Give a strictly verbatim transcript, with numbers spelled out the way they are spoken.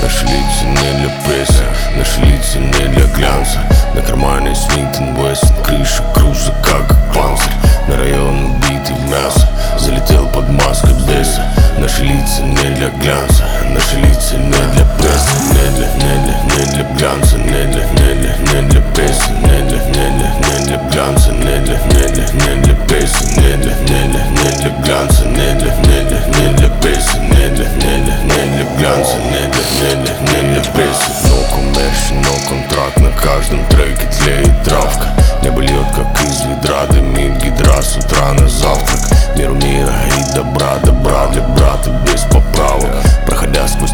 Наши лица не для прессы, наши лица не для глянца. На кармане Смит энд Вессон, крыша круза как панцирь. На район убитый в мясо, залетел под маской беса. Наши лица не для глянца, наши лица не для прессы. Не для, не для, не для глянца, не для, не для, не для прессы. Не для, не для, не для глянца, не для, не для, не для прессы. Не для, не для, не для глянца, не для, не для, не для прессы. Не для, не для, не для глянца, не для, не для, не для прессы. Но коммерчи, но контракт, на каждом треке тлеет травка. Небо льет, как из ведра, дымит гидра с утра на завтрак. Миру мира и добра, добра для брата без поправок. Проходя сквозь